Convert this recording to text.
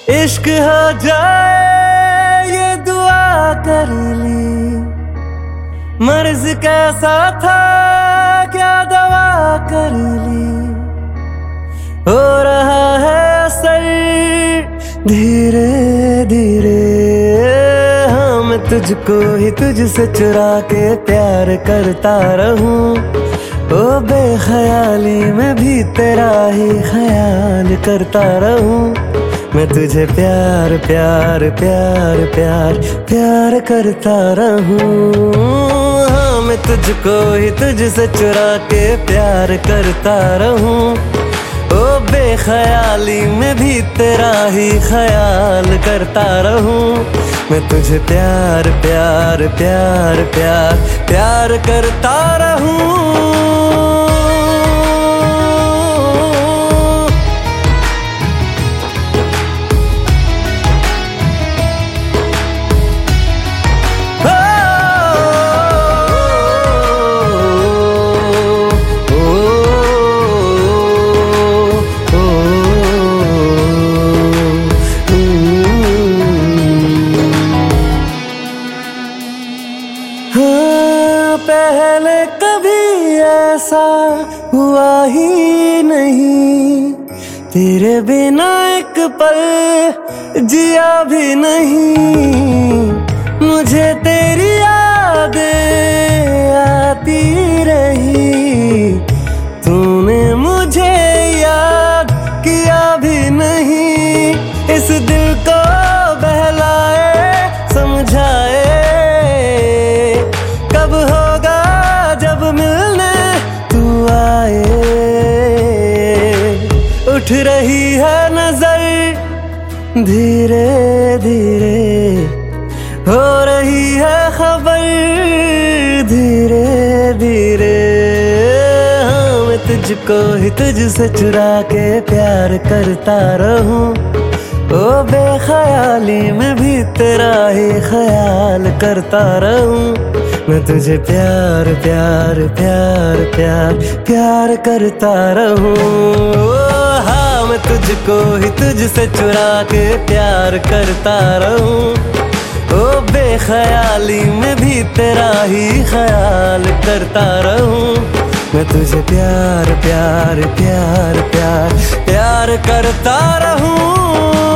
इश्क हो जाए ये दुआ कर ली, मर्ज कैसा था क्या दवा कर ली। हो रहा है असर धीरे धीरे, हाँ मैं तुझको ही तुझसे चुरा के प्यार करता रहूं। ओ बेख्याली में भी तेरा ही ख्याल करता रहूं। मैं तुझे प्यार प्यार प्यार प्यार प्यार करता रहूं। हाँ मैं तुझको ही तुझसे चुरा के प्यार करता रहूं। ओ बेख्याली में भी तेरा ही ख्याल करता रहूं। मैं तुझे प्यार प्यार प्यार प्यार प्यार करता रहूं। पहले कभी ऐसा हुआ ही नहीं, तेरे बिना एक पल जिया भी नहीं। मुझे तेरी यादें आती रही, तूने मुझे याद किया भी नहीं। इस दिल को बहलाए समझाए कब होगा जब मिलने तू आए। उठ रही है नजर धीरे धीरे, हो रही है खबर धीरे धीरे। हाँ मैं तुझको ही तुझसे चुरा के प्यार करता रहूं। ओ बेख्याली में भी तेरा ही ख्याल करता रहूं। मैं तुझे प्यार प्यार प्यार प्यार प्यार करता रहूं। हाँ मैं तुझको ही तुझसे चुरा के प्यार करता रहूं। ओ बेख्याली में भी तेरा ही ख्याल करता रहूं। मैं तुझे प्यार प्यार प्यार प्यार प्यार करता रहूं।